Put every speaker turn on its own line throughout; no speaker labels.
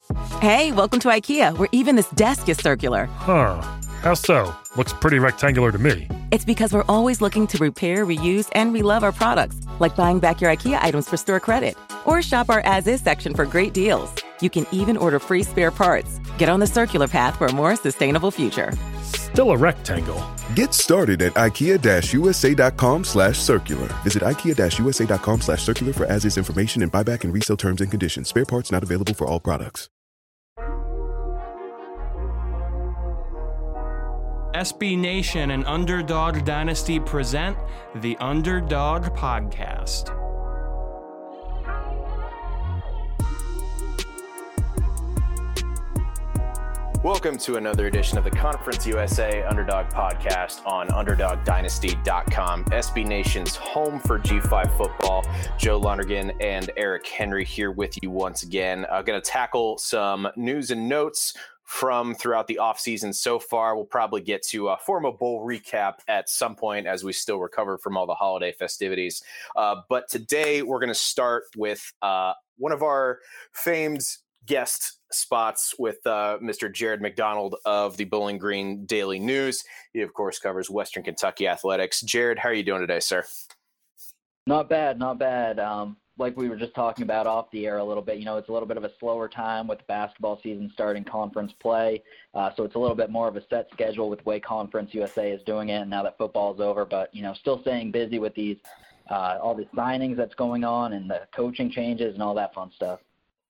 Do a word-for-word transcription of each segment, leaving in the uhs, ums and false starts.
Hey, welcome to IKEA, where even this desk is circular.
Huh. How so? Looks pretty rectangular to me.
It's because we're always looking to repair, reuse, and relove our products, like buying back your IKEA items for store credit. Or shop our as-is section for great deals. You can even order free spare parts. Get on the circular path for a more sustainable future.
Still a rectangle.
Get started at ikea-usa.com slash circular. Visit ikea-usa.com slash circular for as-is information and buyback and resale terms and conditions. Spare parts not available for all products.
S B Nation and Underdog Dynasty present the Underdog Podcast.
Welcome to another edition of the Conference U S A Underdog Podcast on underdog dynasty dot com. S B Nation's home for G five football. Joe Lonergan and Eric Henry here with you once again. I'm going to tackle some news and notes from throughout the offseason so far. We'll probably get to a formal bowl recap at some point as we still recover from all the holiday festivities. Uh, but today we're going to start with uh, one of our famed guest spots with uh, Mister Jared McDonald of the Bowling Green Daily News. He, of course, covers Western Kentucky athletics. Jared, how are you doing today, sir?
Not bad, not bad. Um, like we were just talking about off the air a little bit, you know, it's a little bit of a slower time with the basketball season starting conference play. Uh, so it's a little bit more of a set schedule with the way Conference U S A is doing it now that football is over. But, you know, still staying busy with these, uh, all the signings that's going on and the coaching changes and all that fun stuff.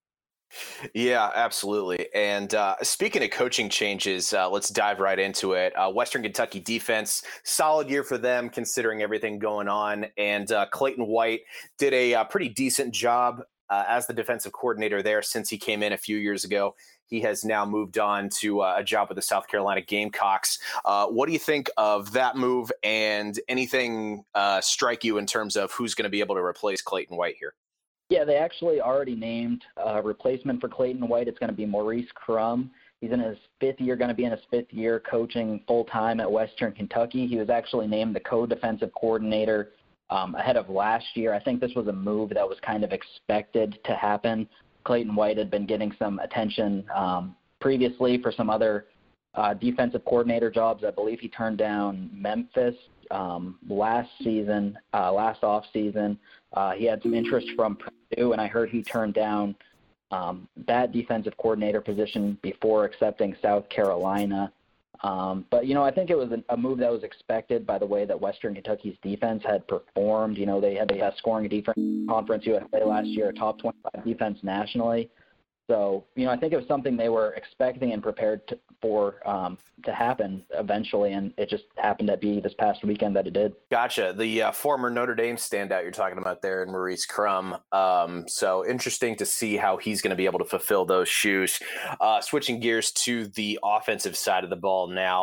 Yeah, absolutely. And uh, speaking of coaching changes, uh, let's dive right into it. Uh, Western Kentucky defense, solid year for them considering everything going on. And uh, Clayton White did a, uh pretty decent job uh, as the defensive coordinator there since he came in a few years ago. He has now moved on to uh, a job with the South Carolina Gamecocks. Uh, what do you think of that move, and anything uh, strike you in terms of who's going to be able to replace Clayton White here?
Yeah, they actually already named a replacement for Clayton White. It's going to be Maurice Crum. He's in his fifth year, going to be in his fifth year coaching full-time at Western Kentucky. He was actually named the co-defensive coordinator um, ahead of last year. I think this was a move that was kind of expected to happen. Clayton White had been getting some attention um, previously for some other uh, defensive coordinator jobs. I believe he turned down Memphis um, last season, uh, last off-season. Uh, he had some interest from Purdue, and I heard he turned down um, that defensive coordinator position before accepting South Carolina. Um, but, you know, I think it was a, a move that was expected by the way that Western Kentucky's defense had performed. You know, they had a scoring defense Conference U S A last year, a top twenty-five defense nationally. So, you know, I think it was something they were expecting and prepared to, for um, to happen eventually, and it just happened to be this past weekend that it did.
Gotcha. The uh, former Notre Dame standout you're talking about there, and Maurice Crum. Um, so interesting to see how he's going to be able to fulfill those shoes. Uh, switching gears to the offensive side of the ball now.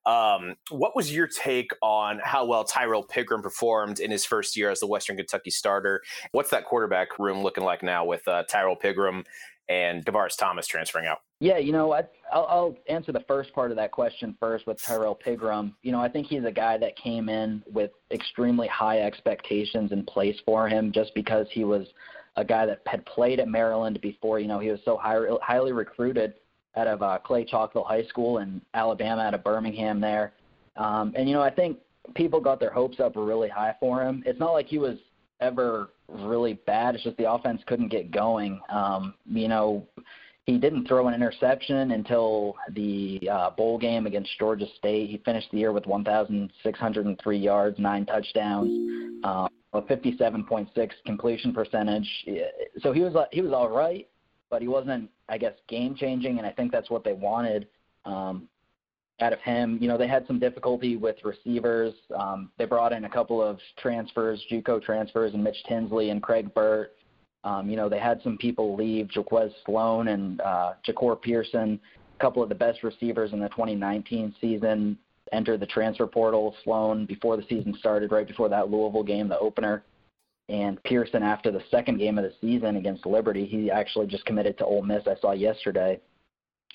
Um, what was your take on how well Tyrell Pigrome performed in his first year as the Western Kentucky starter? What's that quarterback room looking like now with uh, Tyrell Pigrome and Devaris Thomas transferring out?
Yeah, you know, I, I'll, I'll answer the first part of that question first with Tyrell Pigrome. You know, I think he's a guy that came in with extremely high expectations in place for him just because he was a guy that had played at Maryland before. You know, he was so high, highly recruited out of uh, Clay Chalkville High School and Alabama out of Birmingham there. Um, and, you know, I think people got their hopes up really high for him. It's not like he was ever really bad. It's just the offense couldn't get going. Um, you know, he didn't throw an interception until the uh, bowl game against Georgia State. He finished the year with one thousand six hundred three yards, nine touchdowns, um, a fifty-seven point six completion percentage. So he was he was all right, but he wasn't, I guess, game-changing, and I think that's what they wanted um, out of him. You know, they had some difficulty with receivers. Um, they brought in a couple of transfers, JUCO transfers, and Mitch Tinsley and Craig Burt. Um, you know, they had some people leave, Jaquez Sloan and uh, Ja'Cour Pearson, a couple of the best receivers in the twenty nineteen season, entered the transfer portal. Sloan, before the season started, right before that Louisville game, the opener. And Pearson, after the second game of the season against Liberty, he actually just committed to Ole Miss, I saw yesterday.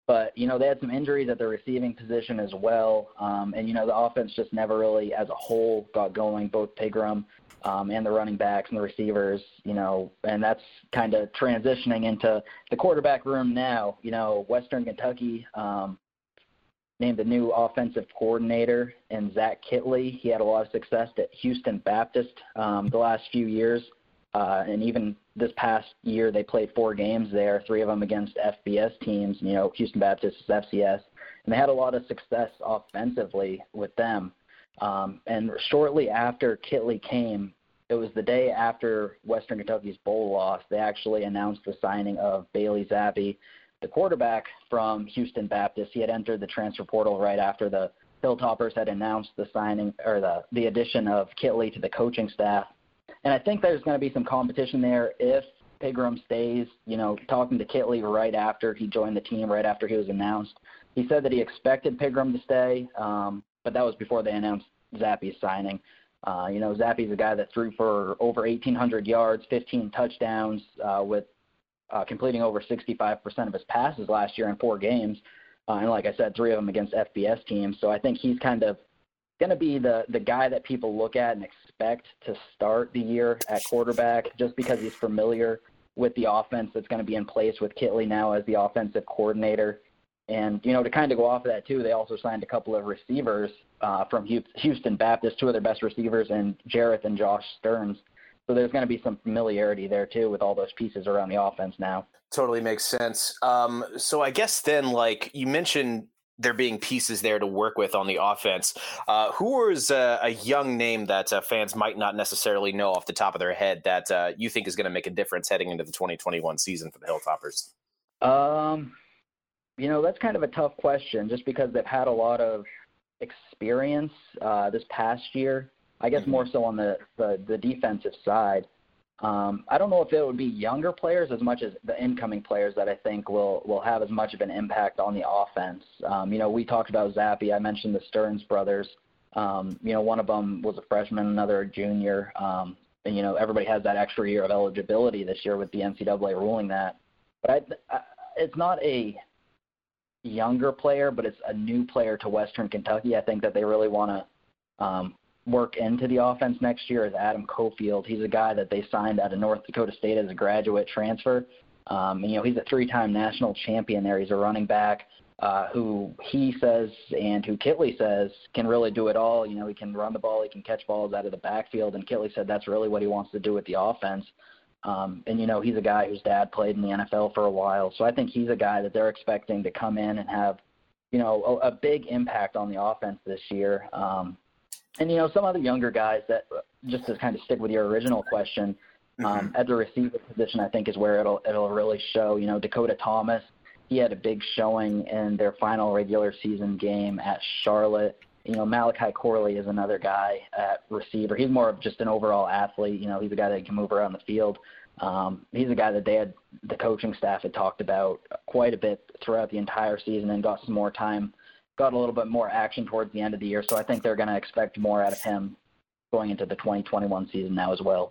But, you know, they had some injuries at the receiving position as well. Um, and, you know, the offense just never really as a whole got going, both Pigram um, and the running backs and the receivers, you know, and that's kind of transitioning into the quarterback room now. You know, Western Kentucky um, named a new offensive coordinator, and Zach Kittley. He had a lot of success at Houston Baptist um, the last few years. Uh, and even this past year, they played four games there, three of them against F B S teams. You know, Houston Baptist is F C S. And they had a lot of success offensively with them. Um, and shortly after Kittley came, it was the day after Western Kentucky's bowl loss, they actually announced the signing of Bailey Zappi, the quarterback from Houston Baptist. He had entered the transfer portal right after the Hilltoppers had announced the signing or the, the addition of Kittley to the coaching staff. And I think there's going to be some competition there if Pigram stays. You know, talking to Kittley right after he joined the team, right after he was announced, he said that he expected Pigram to stay, um, but that was before they announced Zappi's signing. Uh, you know, Zappi's a guy that threw for over eighteen hundred yards, fifteen touchdowns, uh, with uh, completing over sixty-five percent of his passes last year in four games. Uh, and like I said, three of them against F B S teams. So I think he's kind of going to be the, the guy that people look at and expect to start the year at quarterback just because he's familiar with the offense that's going to be in place with Kittley now as the offensive coordinator. And, you know, to kind of go off of that, too, they also signed a couple of receivers uh, from Houston Baptist, two of their best receivers, and Jareth and Josh Stearns. So there's going to be some familiarity there, too, with all those pieces around the offense now.
Totally makes sense. Um, so I guess then, like, you mentioned there being pieces there to work with on the offense. Uh, who is a, a young name that uh, fans might not necessarily know off the top of their head that uh, you think is going to make a difference heading into the twenty twenty-one season for the Hilltoppers?
Um, you know, that's kind of a tough question just because they've had a lot of experience uh, this past year. I guess mm-hmm. more so on the, the, the defensive side. Um, I don't know if it would be younger players as much as the incoming players that I think will, will have as much of an impact on the offense. Um, you know, we talked about Zappi. I mentioned the Stearns brothers. Um, you know, one of them was a freshman, another a junior. Um, and, you know, everybody has that extra year of eligibility this year with the N C double A ruling that. But I, I, it's not a younger player, but it's a new player to Western Kentucky. I think that they really want to um, work into the offense next year is Adam Cofield. He's a guy that they signed out of North Dakota State as a graduate transfer. Um, and, you know, he's a three-time national champion there. He's a running back uh, who he says and who Kittley says can really do it all. You know, he can run the ball, he can catch balls out of the backfield, and Kittley said that's really what he wants to do with the offense. Um, and, you know, he's a guy whose dad played in the N F L for a while. So I think he's a guy that they're expecting to come in and have, you know, a, a big impact on the offense this year. Um, And, you know, some other younger guys that, just to kind of stick with your original question, um, mm-hmm. at the receiver position, I think is where it'll it'll really show. You know, Dakota Thomas, he had a big showing in their final regular season game at Charlotte. You know, Malachi Corley is another guy at receiver. He's more of just an overall athlete. You know, he's a guy that can move around the field. Um, he's a guy that they had, the coaching staff had talked about quite a bit throughout the entire season and got some more time. Got a little bit more action towards the end of the year, so I think they're going to expect more out of him going into the twenty twenty-one season now as well.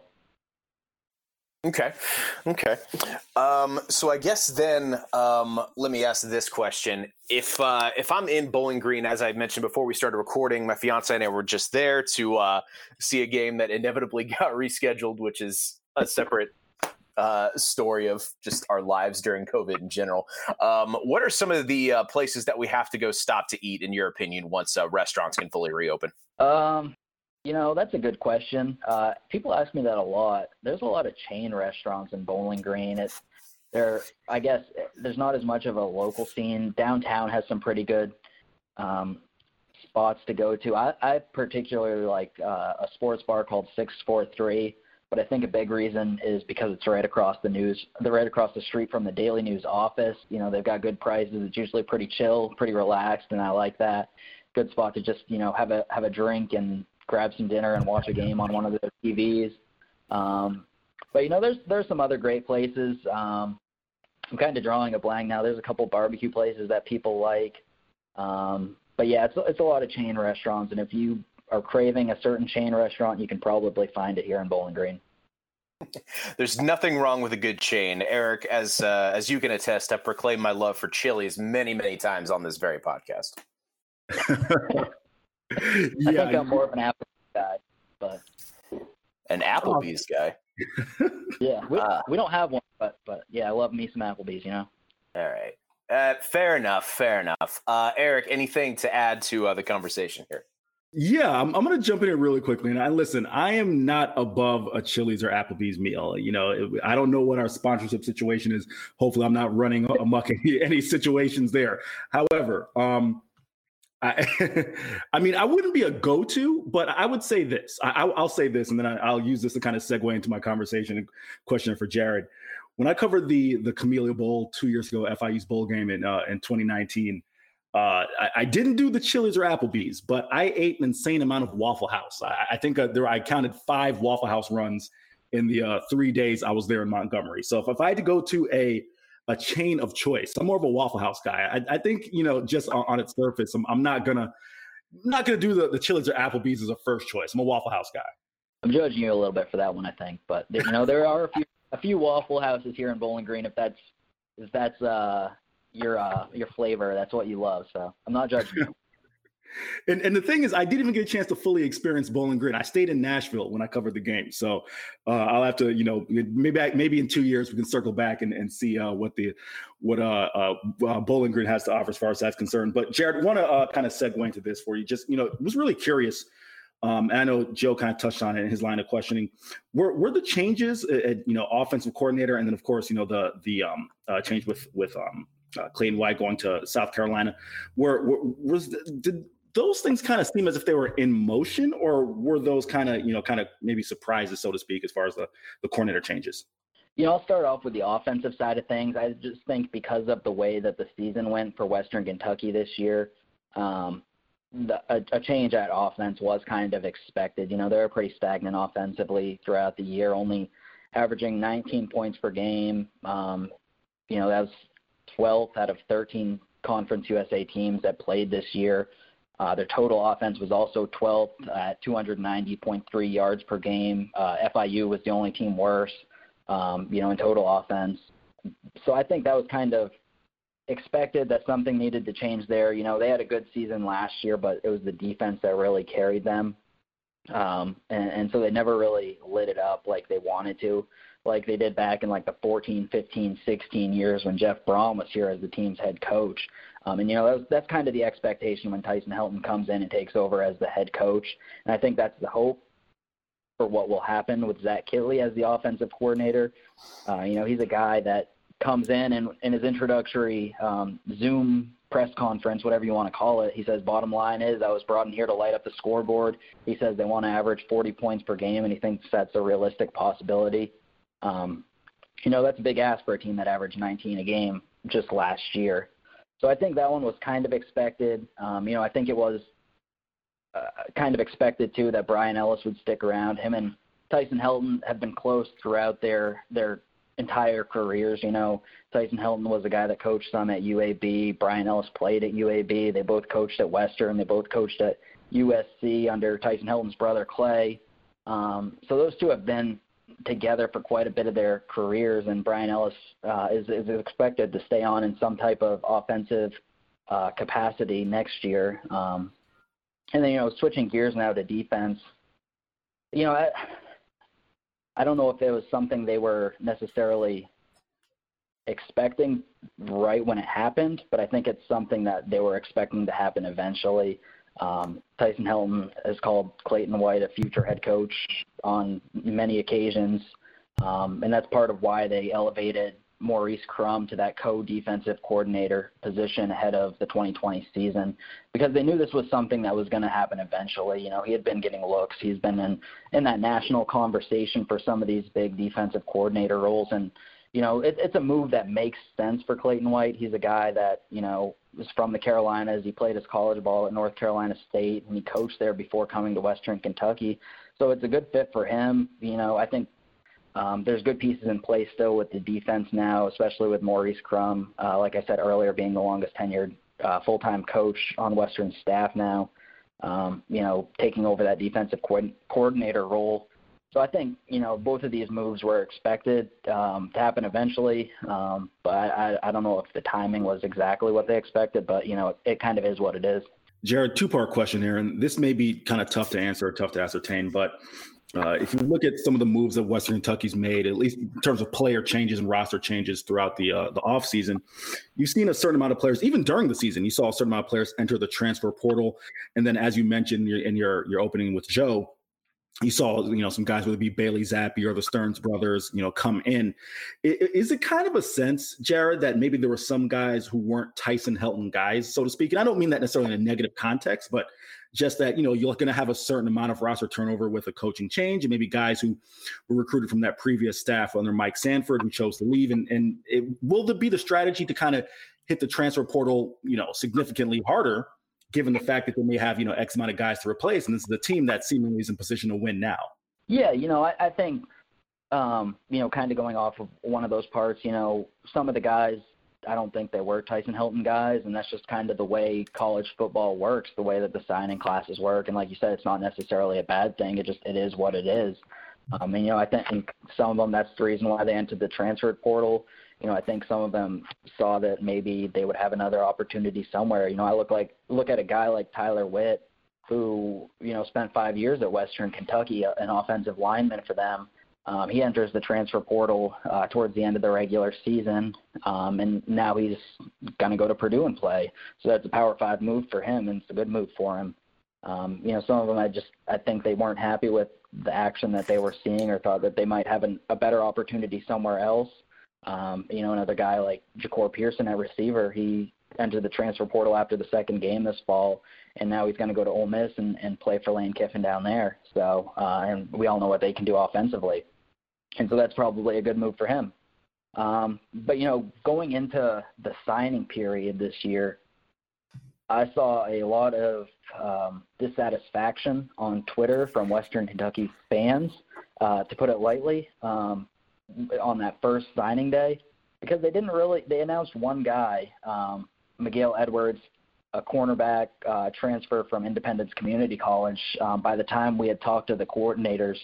Okay. Okay. Um, so I guess then um, let me ask this question. If uh, if I'm in Bowling Green, as I mentioned before we started recording, my fiance and I were just there to uh, see a game that inevitably got rescheduled, which is a separate Uh, story of just our lives during COVID in general. Um, what are some of the uh, places that we have to go stop to eat, in your opinion, once uh, restaurants can fully reopen?
Um, you know, that's a good question. Uh, people ask me that a lot. There's a lot of chain restaurants in Bowling Green. It's there. I guess there's not as much of a local scene. Downtown has some pretty good um, spots to go to. I, I particularly like uh, a sports bar called six four three. But I think a big reason is because it's right across the news, they're right across the street from the Daily News office. You know, they've got good prices. It's usually pretty chill, pretty relaxed, and I like that. Good spot to just, you know, have a have a drink and grab some dinner and watch a game on one of the T Vs. Um, but you know, there's there's some other great places. Um, I'm kind of drawing a blank now. There's a couple barbecue places that people like. Um, but yeah, it's it's a lot of chain restaurants, and if you are craving a certain chain restaurant, you can probably find it here in Bowling Green.
There's nothing wrong with a good chain. Eric, as uh, as you can attest, I've proclaimed my love for Chili's many, many times on this very podcast.
yeah, I think I'm more of an Applebee's guy, but
an Applebee's guy.
Yeah, we
uh,
we don't have one, but but yeah, I love me some Applebee's. You know.
All right. Uh, fair enough. Fair enough. Uh, Eric, anything to add to uh, the conversation here?
Yeah, I'm, I'm going to jump in here really quickly. And I listen, I am not above a Chili's or Applebee's meal. You know, it, I don't know what our sponsorship situation is. Hopefully I'm not running amok any, any situations there. However, um, I, I mean, I wouldn't be a go-to, but I would say this. I, I'll say this, and then I, I'll use this to kind of segue into my conversation and question for Jared. When I covered the the Camellia Bowl two years ago, F I U's bowl game in uh, in twenty nineteen, uh, I, I didn't do the Chili's or Applebee's, but I ate an insane amount of Waffle House. I, I think uh, there I counted five Waffle House runs in the uh, three days I was there in Montgomery. So if, if I had to go to a a chain of choice, I'm more of a Waffle House guy. I, I think, you know, just on, on its surface, I'm, I'm not gonna not gonna do the, the Chili's or Applebee's as a first choice. I'm a Waffle House guy.
I'm judging you a little bit for that one, I think, but you know, there are a few a few Waffle Houses here in Bowling Green. If that's if that's uh, your uh, your flavor, that's what you love. So I'm not judging you.
And and the thing is, I didn't even get a chance to fully experience Bowling Green. I stayed in Nashville when I covered the game, so uh, I'll have to, you know, maybe I, maybe in two years we can circle back and, and see uh, what the what uh, uh, uh, Bowling Green has to offer as far as that's concerned. But Jared, want to uh, kind of segue into this for you. Just, you know, was really curious. Um, and I know Joe kind of touched on it in his line of questioning. Were were the changes, at, you know, offensive coordinator, and then of course, you know, the the um, uh, change with with um, uh, Clayton White going to South Carolina. Were, were was did those things kind of seem as if they were in motion, or were those kind of, you know, kind of maybe surprises, so to speak, as far as the, the coordinator changes?
You know, I'll start off with the offensive side of things. I just think because of the way that the season went for Western Kentucky this year, um, the, a, a change at offense was kind of expected. You know, they were pretty stagnant offensively throughout the year, only averaging nineteen points per game. Um, you know, that was twelfth out of thirteen Conference U S A teams that played this year. Uh, their total offense was also twelfth at two hundred ninety point three yards per game. Uh, F I U was the only team worse, um, you know, in total offense. So I think that was kind of expected that something needed to change there. You know, they had a good season last year, but it was the defense that really carried them. Um, and, and so they never really lit it up like they wanted to, like they did back in like the fourteen, fifteen, sixteen years when Jeff Brom was here as the team's head coach. Um, and, you know, that was, that's kind of the expectation when Tyson Helton comes in and takes over as the head coach. And I think that's the hope for what will happen with Zach Kittley as the offensive coordinator. Uh, you know, he's a guy that comes in and in his introductory um, Zoom press conference, whatever you want to call it, he says, bottom line is I was brought in here to light up the scoreboard. He says they want to average forty points per game, and he thinks that's a realistic possibility. Um, you know, that's a big ask for a team that averaged nineteen a game just last year. So I think that one was kind of expected. Um, you know, I think it was uh, kind of expected, too, that Brian Ellis would stick around. Him and Tyson Helton have been close throughout their their entire careers. You know, Tyson Helton was a guy that coached some at U A B. Brian Ellis played at U A B. They both coached at Western. They both coached at U S C under Tyson Helton's brother, Clay. Um, so those two have been together for quite a bit of their careers, and Brian Ellis uh, is, is expected to stay on in some type of offensive uh, capacity next year. Um, and then, you know, switching gears now to defense, you know, I, I don't know if it was something they were necessarily expecting right when it happened, but I think it's something that they were expecting to happen eventually. Um, Tyson Helton has called Clayton White a future head coach on many occasions, um, and that's part of why they elevated Maurice Crum to that co-defensive coordinator position ahead of the twenty twenty season, because they knew this was something that was going to happen eventually. You know, he had been getting looks. He's been in, in that national conversation for some of these big defensive coordinator roles, and you know, it, it's a move that makes sense for Clayton White. He's a guy that, you know, is from the Carolinas. He played his college ball at North Carolina State, and he coached there before coming to Western Kentucky. So it's a good fit for him. You know, I think um, there's good pieces in place still with the defense now, especially with Maurice Crum, uh, like I said earlier, being the longest tenured uh, full-time coach on Western staff now, um, you know, taking over that defensive co- coordinator role. So I think, you know, both of these moves were expected um, to happen eventually, um, but I, I don't know if the timing was exactly what they expected, but, you know, it, it kind of is what it is.
Jared, two-part question here, and this may be kind of tough to answer or tough to ascertain, but uh, if you look at some of the moves that Western Kentucky's made, at least in terms of player changes and roster changes throughout the uh, the offseason, you've seen a certain amount of players, even during the season, you saw a certain amount of players enter the transfer portal. And then as you mentioned in your, your opening with Joe, you saw, you know, some guys, whether it be Bailey Zappi or the Stearns brothers, you know, come in. Is it kind of a sense, Jared, that maybe there were some guys who weren't Tyson Helton guys, so to speak? And I don't mean that necessarily in a negative context, but just that, you know, you're going to have a certain amount of roster turnover with a coaching change, and maybe guys who were recruited from that previous staff under Mike Sanford who chose to leave. And, and it, will there be the strategy to kind of hit the transfer portal, you know, significantly harder, given the fact that they may have, you know, X amount of guys to replace, and this is the team that seemingly is in position to win now?
Yeah, you know, I, I think, um, you know, kind of going off of one of those parts, you know, some of the guys, I don't think they were Tyson Helton guys, and that's just kind of the way college football works, the way that the signing classes work. And like you said, it's not necessarily a bad thing. It just, it is what it is. Um, and, you know, I think some of them, that's the reason why they entered the transfer portal. You know, I think some of them saw that maybe they would have another opportunity somewhere. You know, I look like look at a guy like Tyler Witt, who, you know, spent five years at Western Kentucky, an offensive lineman for them. Um, he enters the transfer portal uh, towards the end of the regular season, um, and now he's going to go to Purdue and play. So that's a Power Five move for him, and it's a good move for him. Um, you know, some of them, I just I think they weren't happy with the action that they were seeing, or thought that they might have an, a better opportunity somewhere else. Um, you know, another guy like Ja'Cour Pearson at receiver, he entered the transfer portal after the second game this fall, and now he's going to go to Ole Miss and, and play for Lane Kiffin down there. So, uh, and we all know what they can do offensively. And so that's probably a good move for him. Um, but, you know, going into the signing period this year, I saw a lot of um, dissatisfaction on Twitter from Western Kentucky fans, uh, to put it lightly, um, on that first signing day, because they didn't really – they announced one guy, um, Miguel Edwards, a cornerback uh, transfer from Independence Community College. Um, by the time we had talked to the coordinators,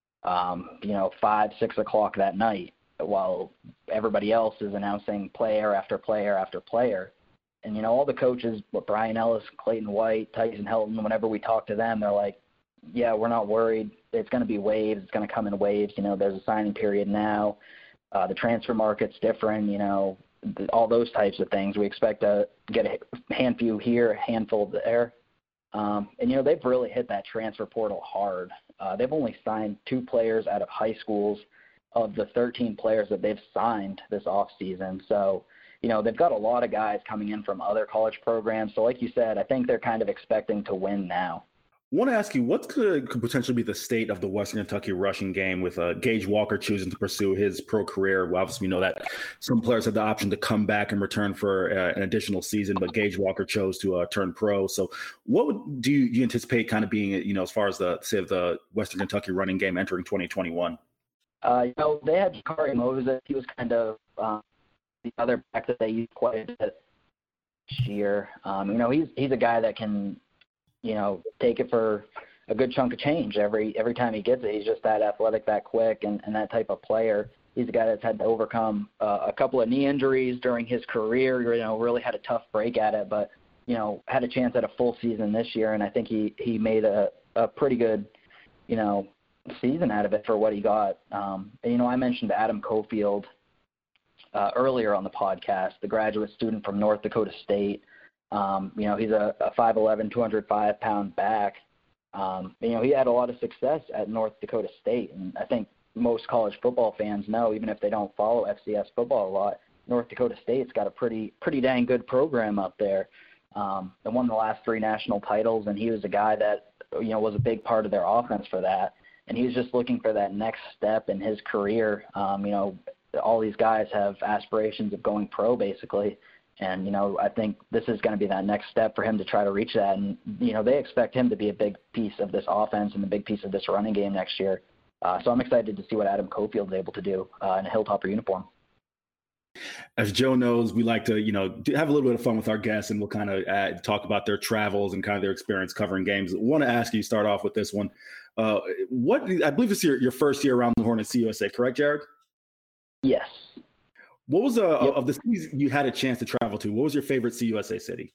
Um, you know, five, six o'clock that night, while everybody else is announcing player after player after player. And, you know, all the coaches, Brian Ellis, Clayton White, Tyson Helton, whenever we talk to them, they're like, yeah, we're not worried. It's going to be waves. It's going to come in waves. You know, there's a signing period now. Uh, the transfer market's different, you know, th- all those types of things. We expect to get a handful here, a handful there. Um, and, you know, they've really hit that transfer portal hard. Uh, they've only signed two players out of high schools of the thirteen players that they've signed this offseason. So, you know, they've got a lot of guys coming in from other college programs. So, like you said, I think they're kind of expecting to win now.
I want to ask you, what could, could potentially be the state of the Western Kentucky rushing game with uh, Gage Walker choosing to pursue his pro career? Well, obviously, we know that some players have the option to come back and return for uh, an additional season, but Gage Walker chose to uh, turn pro. So what would, do you, you anticipate kind of being, you know, as far as the, say, the Western Kentucky running game entering twenty twenty-one?
Uh, you know, they had Jakari Moses. He was kind of um, the other back that they used quite a bit this year. Um, you know, he's he's a guy that can, you know, take it for a good chunk of change every every time he gets it. He's just that athletic, that quick, and, and that type of player. He's a guy that's had to overcome uh, a couple of knee injuries during his career, you know, really had a tough break at it, but, you know, had a chance at a full season this year, and I think he, he made a, a pretty good, you know, season out of it for what he got. Um, and, you know, I mentioned Adam Cofield uh, earlier on the podcast, the graduate student from North Dakota State. Um, you know, he's a, a five eleven, two hundred five pound back. Um, you know, he had a lot of success at North Dakota State. And I think most college football fans know, even if they don't follow F C S football a lot, North Dakota State's got a pretty, pretty dang good program up there. Um, they won the last three national titles, and he was a guy that, you know, was a big part of their offense for that. And he was just looking for that next step in his career. Um, you know, all these guys have aspirations of going pro, basically. And, you know, I think this is going to be that next step for him to try to reach that. And, you know, they expect him to be a big piece of this offense and a big piece of this running game next year. Uh, so I'm excited to see what Adam Cofield is able to do uh, in a Hilltopper uniform.
As Joe knows, we like to, you know, have a little bit of fun with our guests, and we'll kind of uh, talk about their travels and kind of their experience covering games. I want to ask you, start off with this one. Uh, what I believe this is your, your first year around the horn at C U S A, correct, Jared?
Yes.
What was uh,
yep.
of the cities you had a chance to travel to? What was your favorite C U S A city?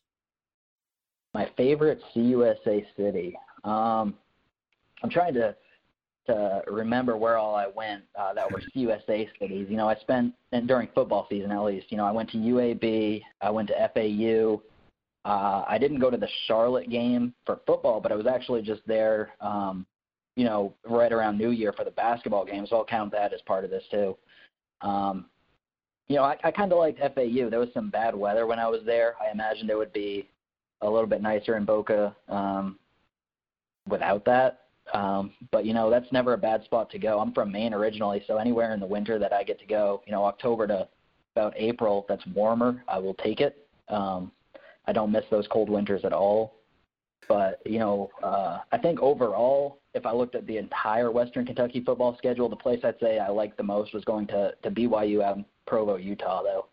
My favorite C U S A city. Um, I'm trying to to remember where all I went uh, that were C U S A cities. You know, I spent and during football season at least. You know, I went to U A B. I went to F A U. Uh, I didn't go to the Charlotte game for football, but I was actually just there. Um, you know, right around New Year for the basketball game, so I'll count that as part of this too. Um, you know, I, I kind of liked F A U. There was some bad weather when I was there. I imagined it would be a little bit nicer in Boca um, without that. Um, but, you know, that's never a bad spot to go. I'm from Maine originally, so anywhere in the winter that I get to go, you know, October to about April that's warmer, I will take it. Um, I don't miss those cold winters at all. But, you know, uh, I think overall, if I looked at the entire Western Kentucky football schedule, the place I'd say I liked the most was going to, to B Y U out in Provo, Utah, though.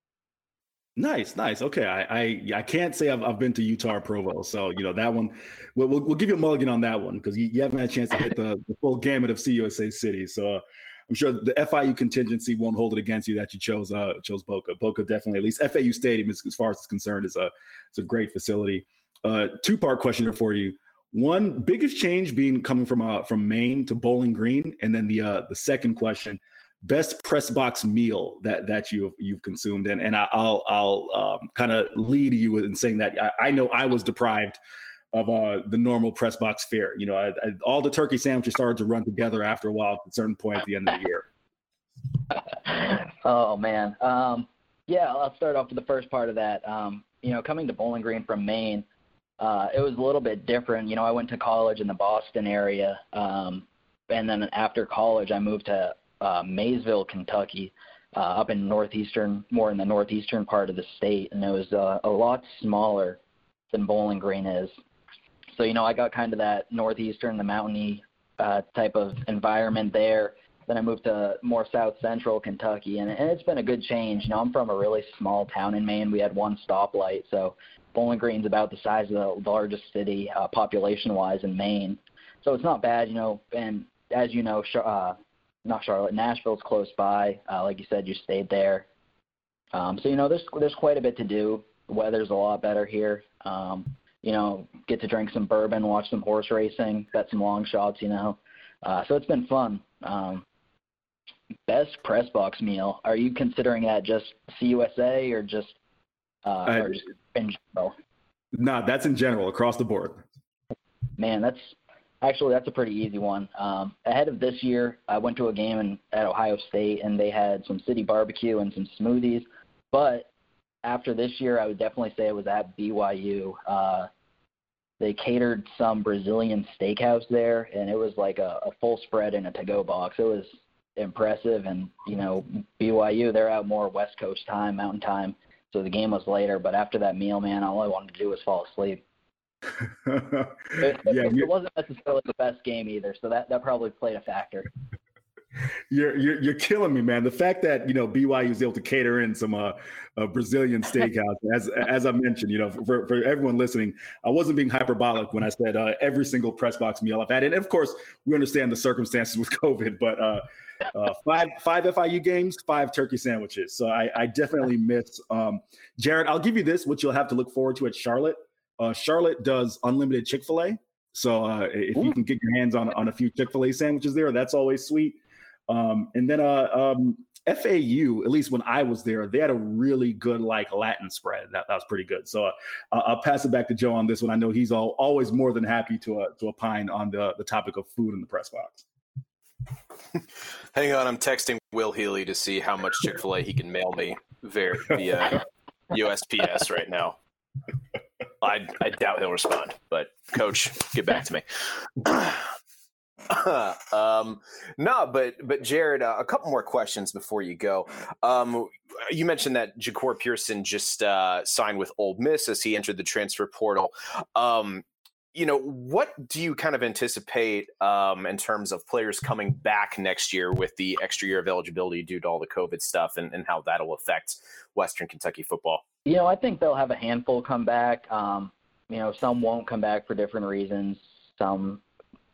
Nice, nice. Okay, I I, I can't say I've, I've been to Utah or Provo, so, you know, that one, we'll, we'll, we'll give you a mulligan on that one because you, you haven't had a chance to hit the, the full gamut of C U S A cities. So uh, I'm sure the F I U contingency won't hold it against you that you chose uh, chose Boca. Boca definitely, at least F A U Stadium, is, as far as it's concerned, is a, it's a great facility. Uh, two-part question here for you. One, biggest change being coming from uh, from Maine to Bowling Green, and then the uh, the second question, best press box meal that that you've you've consumed, and and I'll I'll um, kind of lead you in saying that I, I know I was deprived of uh, the normal press box fare. You know, I, I, all the turkey sandwiches started to run together after a while at a certain point at the end of the year.
Oh man, um, yeah, I'll start off with the first part of that. Um, you know, coming to Bowling Green from Maine. Uh, it was a little bit different. You know, I went to college in the Boston area, um, and then after college, I moved to uh, Maysville, Kentucky, uh, up in northeastern, more in the northeastern part of the state, and it was uh, a lot smaller than Bowling Green is. So, you know, I got kind of that northeastern, the mountainy uh, type of environment there. Then I moved to more south central Kentucky, and, and it's been a good change. You know, I'm from a really small town in Maine. We had one stoplight, so Bowling Green's about the size of the largest city uh, population-wise in Maine. So it's not bad, you know, and as you know, uh, not Charlotte, Nashville's close by. Uh, like you said, you stayed there. Um, so, you know, there's there's quite a bit to do. The weather's a lot better here. Um, you know, get to drink some bourbon, watch some horse racing, bet some long shots, you know. Uh, so it's been fun. Um, best press box meal, are you considering that just C U S A or just Uh,
I,
or just in general?
No, that's in general, across the board.
Man, that's actually, that's a pretty easy one. Um, ahead of this year, I went to a game in, at Ohio State, and they had some city barbecue and some smoothies. But after this year, I would definitely say it was at B Y U. Uh, they catered some Brazilian steakhouse there, and it was like a, a full spread in a to-go box. It was impressive, and, you know, B Y U, they're out more West Coast time, Mountain Time. So the game was later, but after that meal, man, all I wanted to do was fall asleep. it,
yeah,
it, it wasn't necessarily the best game either, so that, that probably played a factor.
You're, you're you're killing me, man. The fact that, you know, B Y U is able to cater in some uh, uh, Brazilian steakhouse, as as I mentioned, you know, for, for everyone listening, I wasn't being hyperbolic when I said uh, every single press box meal I've had. And of course, we understand the circumstances with COVID, but uh, uh, five five F I U games, five turkey sandwiches. So I, I definitely miss. Um, Jared, I'll give you this, which you'll have to look forward to at Charlotte. Uh, Charlotte does unlimited Chick-fil-A. So uh, if you can get your hands on on a few Chick-fil-A sandwiches there, that's always sweet. Um, and then uh, um, F A U, at least when I was there, they had a really good like Latin spread. That, that was pretty good. So uh, I'll pass it back to Joe on this one. I know he's all, always more than happy to uh, to opine on the the topic of food in the press box.
Hang on, I'm texting Will Healy to see how much Chick-fil-A he can mail me via, via U S P S right now. I I doubt he'll respond, but Coach, get back to me. um, no, but but Jared, uh, a couple more questions before you go. Um, you mentioned that Jahcour Pearson just uh, signed with Ole Miss as he entered the transfer portal. Um, you know, what do you kind of anticipate um, in terms of players coming back next year with the extra year of eligibility due to all the COVID stuff, and, and how that'll affect Western Kentucky football?
You know, I think they'll have a handful come back. Um, you know, some won't come back for different reasons. Some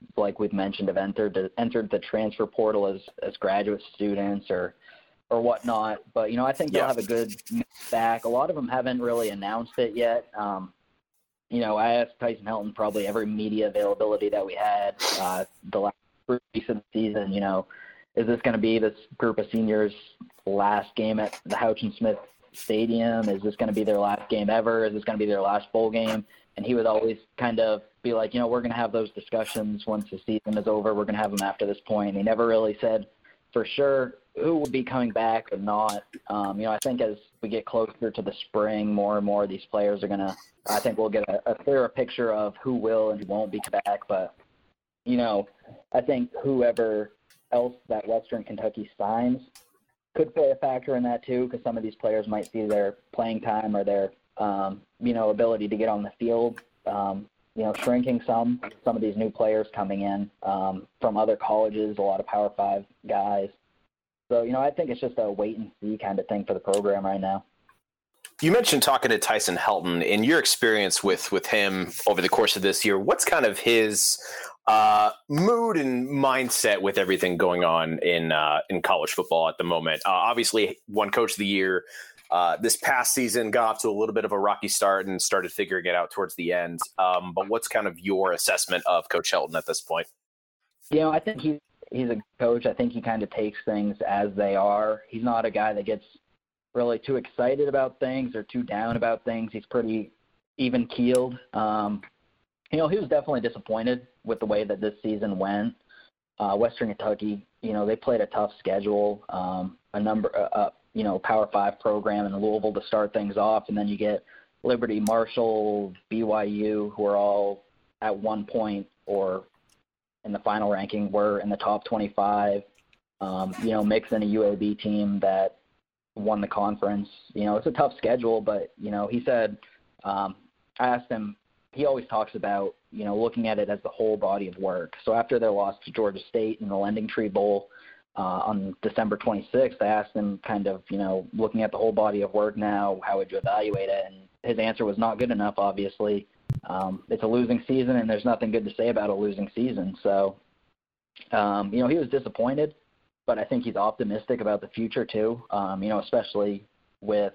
like we've mentioned, have entered entered the transfer portal as, as graduate students or or whatnot. But, you know, I think they'll
yeah.
have a good mix back. A lot of them haven't really announced it yet. Um, you know, I asked Tyson Helton probably every media availability that we had uh, the last weeks of the season, you know, is this going to be this group of seniors' last game at the Houchin Smith Stadium? Is this going to be their last game ever? Is this going to be their last bowl game? And he would always kind of be like, you know, we're going to have those discussions once the season is over. We're going to have them after this point. And he never really said for sure who would be coming back or not. Um, you know, I think as we get closer to the spring, more and more of these players are going to, I think we'll get a, a clearer picture of who will and who won't be back. But, you know, I think whoever else that Western Kentucky signs could play a factor in that too, because some of these players might see their playing time or their, um, you know, ability to get on the field, um, you know, shrinking some, some of these new players coming in um, from other colleges, a lot of Power Five guys. So, you know, I think it's just a wait and see kind of thing for the program right now.
You mentioned talking to Tyson Helton. In your experience with, with him over the course of this year, what's kind of his uh, mood and mindset with everything going on in uh, in college football at the moment? Uh, obviously, won Coach of the Year uh, this past season, got off to a little bit of a rocky start and started figuring it out towards the end. Um, but what's kind of your assessment of Coach Helton at this point?
You know, I think he's, he's a coach. I think he kind of takes things as they are. He's not a guy that gets really too excited about things or too down about things. He's pretty even-keeled. Um, you know, he was definitely disappointed with the way that this season went. Uh, Western Kentucky, you know, they played a tough schedule, um, a number, uh, you know, Power Five program in Louisville to start things off, and then you get Liberty, Marshall, B Y U, who are all at one point or in the final ranking were in the top twenty-five. Um, you know, mix in a U A B team that won the conference. You know, it's a tough schedule, but, you know, he said, um, I asked him, he always talks about, you know, looking at it as the whole body of work. So after their loss to Georgia State in the Lending Tree Bowl uh, on December twenty-sixth, I asked him kind of, you know, looking at the whole body of work now, how would you evaluate it? And his answer was not good enough, obviously. Um, it's a losing season, and there's nothing good to say about a losing season. So, um, you know, he was disappointed, but I think he's optimistic about the future too, um, you know, especially with,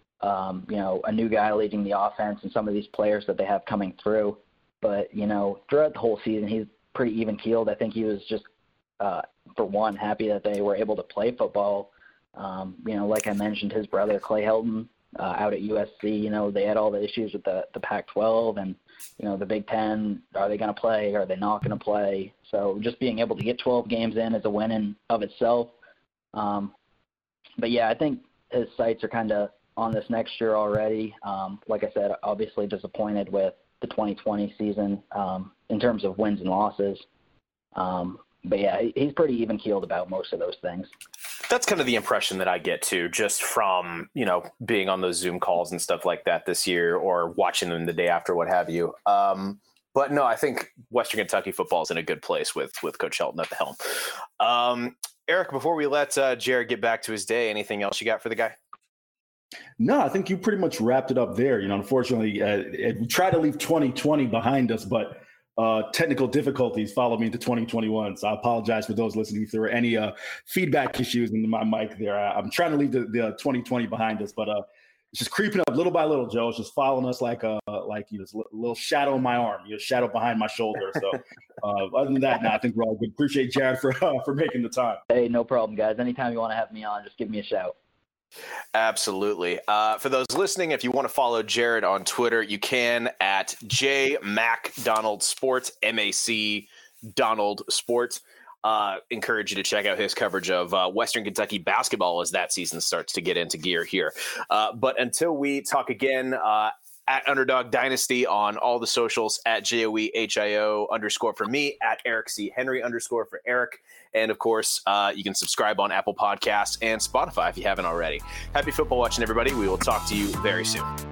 um, you know, a new guy leading the offense and some of these players that they have coming through. But, you know, throughout the whole season, he's pretty even-keeled. I think he was just, uh, for one, happy that they were able to play football. Um, you know, like I mentioned, his brother, Clay Helton, uh, out at U S C, you know, they had all the issues with the, the Pac twelve and, you know, the Big Ten. Are they going to play? Are they not going to play? So just being able to get twelve games in is a win in of itself. Um, but, yeah, I think his sights are kind of on this next year already. Um, like I said, obviously disappointed with the twenty twenty season um, in terms of wins and losses. Um, but, yeah, he's pretty even-keeled about most of those things.
That's kind of the impression that I get, too, just from, you know, being on those Zoom calls and stuff like that this year or watching them the day after, what have you. Um, but, no, I think Western Kentucky football is in a good place with with Coach Helton at the helm. Um, Eric, before we let uh, Jared get back to his day, anything else you got for the guy?
No, I think you pretty much wrapped it up there. You know, unfortunately, uh, we tried to leave twenty twenty behind us, but uh, technical difficulties followed me into twenty twenty-one. So I apologize for those listening if there were any uh, feedback issues in my mic there. I, I'm trying to leave the, the twenty twenty behind us, but uh, it's just creeping up little by little, Joe. It's just following us like a like you know, a little shadow in my arm, you know, shadow behind my shoulder. So uh, other than that, no, I think we're all good. Appreciate Jared for uh, for making the time.
Hey, no problem, guys. Anytime you want to have me on, just give me a shout.
Absolutely. Uh, for those listening, if you want to follow Jared on Twitter, you can at J Mac Donald Sports, M A C Donald Sports. Uh, encourage you to check out his coverage of uh, Western Kentucky basketball as that season starts to get into gear here. Uh, but until we talk again, uh, at Underdog Dynasty on all the socials, at J O E H I O underscore for me, at Eric C. Henry underscore for Eric. And, of course, uh, you can subscribe on Apple Podcasts and Spotify if you haven't already. Happy football watching, everybody. We will talk to you very soon.